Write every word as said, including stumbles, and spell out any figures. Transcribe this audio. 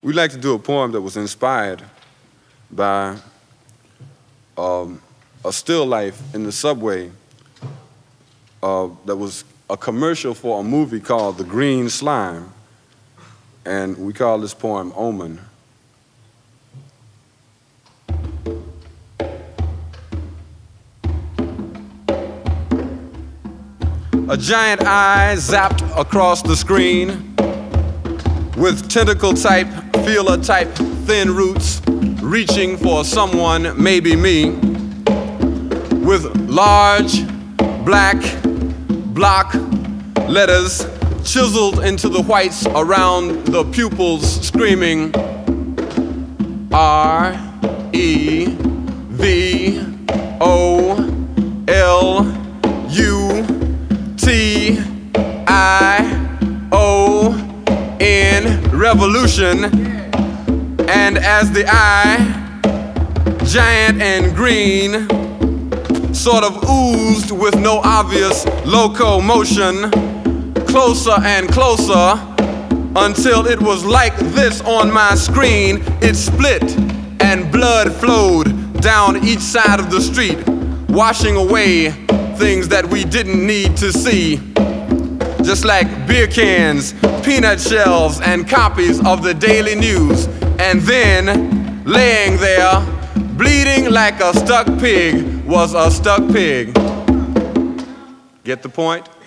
We'd like to do a poem that was inspired by um, a still life in the subway uh, that was a commercial for a movie called The Green Slime, and we call this poem Omen. A giant eye zapped across the screen with tentacle-type, feeler-type thin roots reaching for someone, maybe me, with large black block letters chiseled into the whites around the pupils screaming R E V O L U T I O N, revolution. And as the eye, giant and green, sort of oozed with no obvious locomotion, closer and closer until it was like this on my screen. It split and blood flowed down each side of the street, washing away things that we didn't need to see, just like beer cans, peanut shells, and copies of the Daily News. And then, laying there, bleeding like a stuck pig, was a stuck pig. Get the point?